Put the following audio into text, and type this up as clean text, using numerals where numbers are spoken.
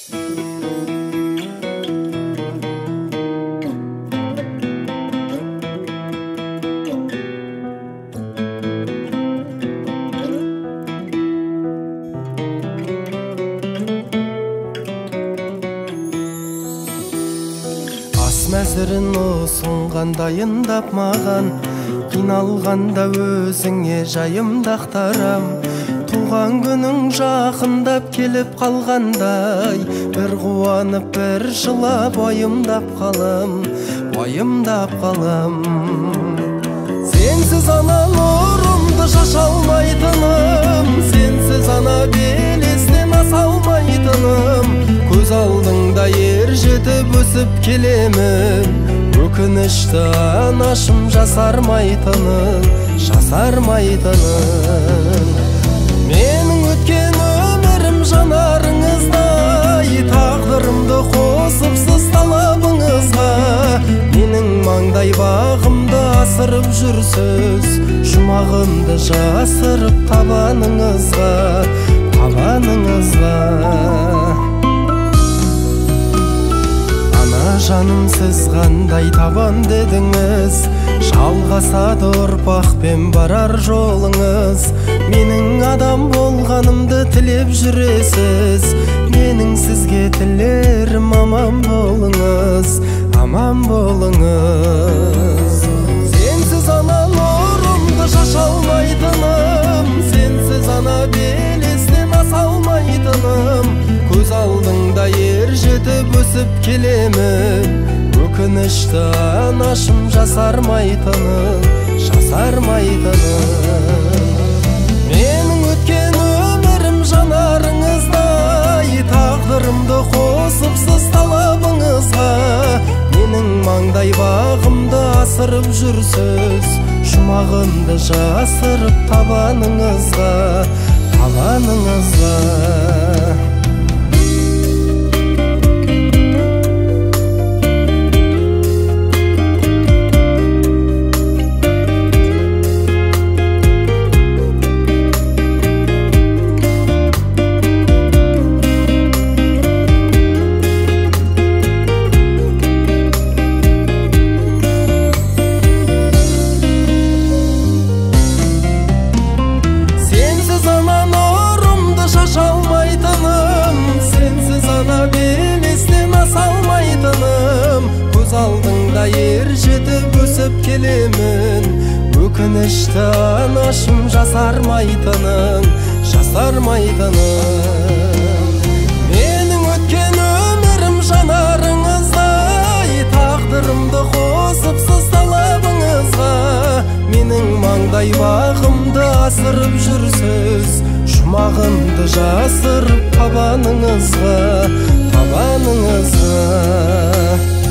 Мәзірін ұсынған дайындап маған, қиналғанда өзіңе жайымды ақтарам. Туған күнің жақындап келіп қалғандай, бір қуанып бір жылап уайымдап қалам. Сенсіз ана нұрымды шаша алмайтыным, сенсіз ана белесінен аса алмайтыным. Көз алдыңда ер жетіп өсіп келемін, өкінішті анашым жасармайтынын. Менің өткен өмірім жанарыңыздай, тағдырымды қосыпсыз талабыңызға. Менің маңдай бағымды асырып жүрсіз, жұмағымды жасырып табаныңызға. Жаным, сіз қандай табан дедіңіз, жалғасады ұрпақпен барар жолыңыз. Менің адам болғанымды тілеп жүресіз, менің сізге тілерім аман болыңыз. Сенсіз ана нұрымды шаша алмайтыным, сенсіз ана белесінен аса алмайтыным. Көз алдыңда ер жетіп өсіп келемін, өкінішті анашым жасармайтынын. Менің өткен өмірім жанарыңыздай, тағдырымды қосыпсыз талабыңызға. Менің маңдай бағымды асырып жүрсіз, жұмағымды жасырып табаныңызға. Көз алдыңда ер жетіп өсіп келемін, өкінішті анашым жасармайтынын. Менің өткен өмірім жанарыңыздай, тағдырымды қосыпсыз талабыңызға. Менің маңдай бағымды асырып жүрсіз, жұмағымды жасырып табаныңызға.